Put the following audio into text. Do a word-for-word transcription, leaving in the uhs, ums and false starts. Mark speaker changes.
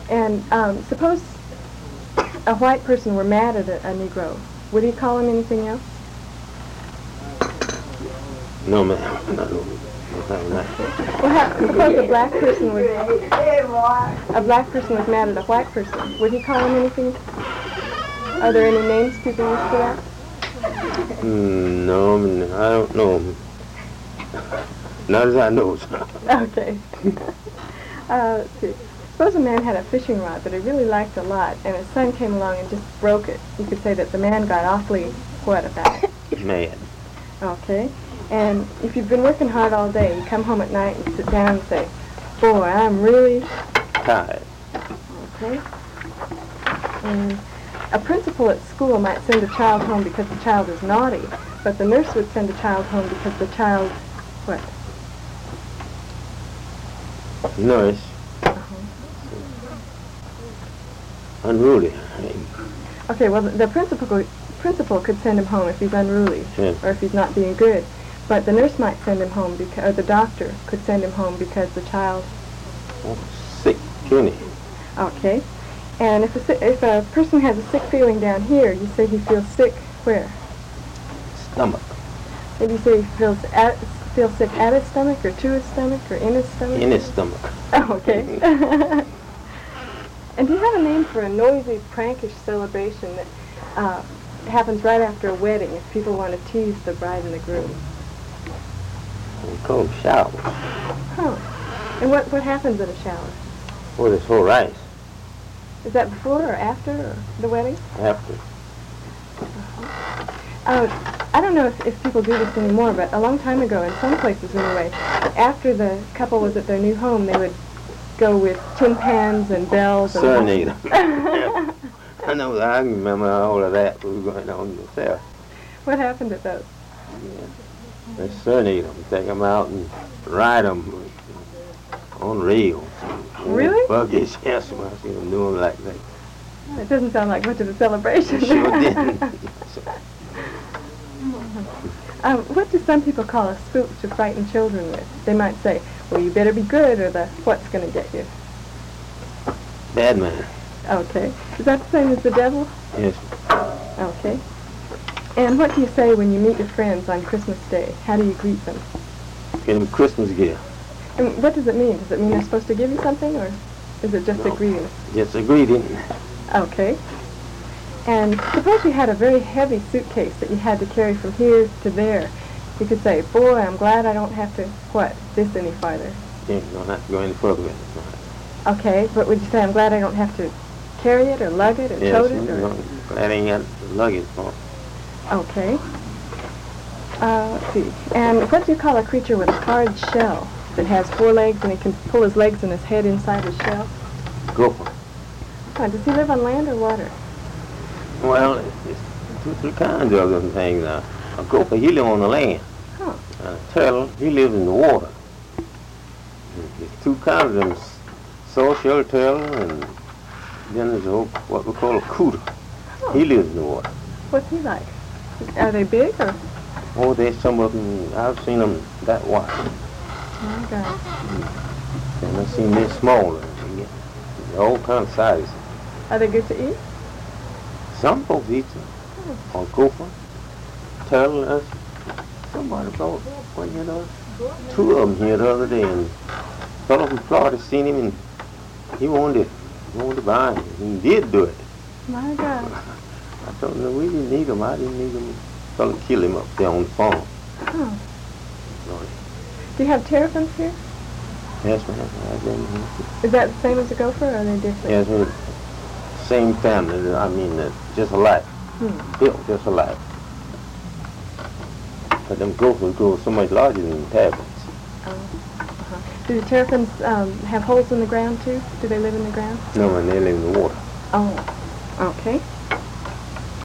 Speaker 1: And um, suppose a white person were mad at a, a Negro. Would he call him anything else?
Speaker 2: No, ma'am. No, no.
Speaker 1: Well, how, suppose a black person was a black person was mad at a white person. Would he call him anything? Are there any names people use for that?
Speaker 2: Mm, no, I don't know. Not as I know.
Speaker 1: Okay. uh, let's see. Suppose a man had a fishing rod that he really liked a lot, and his son came along and just broke it. You could say that the man got awfully what about it?
Speaker 2: Mad.
Speaker 1: Okay. And if you've been working hard all day, you come home at night and sit down and say, boy, I'm really
Speaker 2: tired.
Speaker 1: Okay. And a principal at school might send a child home because the child is naughty, but the nurse would send a child home because the child, what?
Speaker 2: Nurse.
Speaker 1: Uh-huh.
Speaker 2: Unruly.
Speaker 1: Okay, well, the, the principal could, principal could send him home if he's unruly,
Speaker 2: yes.
Speaker 1: Or if he's not being good. But the nurse might send him home, because, or the doctor could send him home because the child...
Speaker 2: Oh, sick, puny.
Speaker 1: Okay. And if a, if a person has a sick feeling down here, you say he feels sick where?
Speaker 2: Stomach.
Speaker 1: Maybe you say he feels, at, feels sick at his stomach, or to his stomach, or in his stomach?
Speaker 2: In his stomach.
Speaker 1: Oh, okay. And do you have a name for a noisy, prankish celebration that uh, happens right after a wedding if people want to tease the bride and the groom?
Speaker 2: We call them showers.
Speaker 1: Huh. And what, what happens at a shower?
Speaker 2: Well, there's whole rice.
Speaker 1: Is that before or after or the wedding?
Speaker 2: After.
Speaker 1: Uh-huh. Uh, I don't know if, if people do this anymore, but a long time ago, in some places anyway, after the couple was at their new home, they would go with tin pans and bells. And
Speaker 2: serenade them. I know that. I can remember all of that. We were going on yourself.
Speaker 1: What happened at those?
Speaker 2: Yeah. They serenade them, take them out and ride them on rails.
Speaker 1: Really?
Speaker 2: Buggies, yes, I see them doing like that.
Speaker 1: It doesn't sound like much of a celebration.
Speaker 2: It sure didn't.
Speaker 1: um, what do some people call a spook to frighten children with? They might say, well, you better be good, or the what's going to get you.
Speaker 2: Bad man.
Speaker 1: Okay. Is that the same as the devil?
Speaker 2: Yes.
Speaker 1: Okay. And what do you say when you meet your friends on Christmas Day? How do you greet them?
Speaker 2: Get them a Christmas gift.
Speaker 1: And what does it mean? Does it mean they're supposed to give you something, or is it just
Speaker 2: No.
Speaker 1: a greeting?
Speaker 2: Just a greeting.
Speaker 1: Okay. And suppose you had a very heavy suitcase that you had to carry from here to there. You could say, boy, I'm glad I don't have to, what, this any farther.
Speaker 2: You don't have to go any further with it.
Speaker 1: Okay, but would you say, I'm glad I don't have to carry it or lug it or
Speaker 2: Yes,
Speaker 1: tote it? Or?
Speaker 2: no, glad I ain't got luggage for it.
Speaker 1: Okay. Uh, let's see. And what do you call a creature with a hard shell that has four legs and he can pull his legs and his head inside his shell?
Speaker 2: Gopher.
Speaker 1: Oh, does he live on land or water?
Speaker 2: Well, it's, it's two, three kinds of them things now. A gopher, he live on the land.
Speaker 1: Huh.
Speaker 2: And a turtle, he lives in the water. There's two kinds of them, social turtle, and then there's a, what we call a cooter.
Speaker 1: Huh.
Speaker 2: He lives in the water.
Speaker 1: What's he like? Are they big or?
Speaker 2: Oh, there's some of them, I've seen them that wide.
Speaker 1: Oh, my God.
Speaker 2: And I've seen them smaller. They get all kinds of sizes.
Speaker 1: Are they good to eat?
Speaker 2: Some folks eat them.
Speaker 1: Hmm.
Speaker 2: Or gopher, turtle. Uh, somebody brought, well, you know, two of them here the other day, and a fellow from Florida seen him, and he wanted, he wanted to buy him. He did do it.
Speaker 1: My God.
Speaker 2: I told him, we didn't need him. I didn't need him. Fellow killed him up there on the farm.
Speaker 1: Huh.
Speaker 2: Lord.
Speaker 1: Do you have terrapins here?
Speaker 2: Yes, ma'am. I didn't.
Speaker 1: Is that the same as a gopher, or are they different?
Speaker 2: Yes, ma'am. Same family. I mean, uh, just alike.
Speaker 1: Hmm.
Speaker 2: Built just alike. But them gophers grow so much larger than terrapins.
Speaker 1: Oh. Uh-huh. Do the terrapins um, have holes in the ground, too? Do they live in the ground?
Speaker 2: No, man, they live in the water.
Speaker 1: Oh. Okay.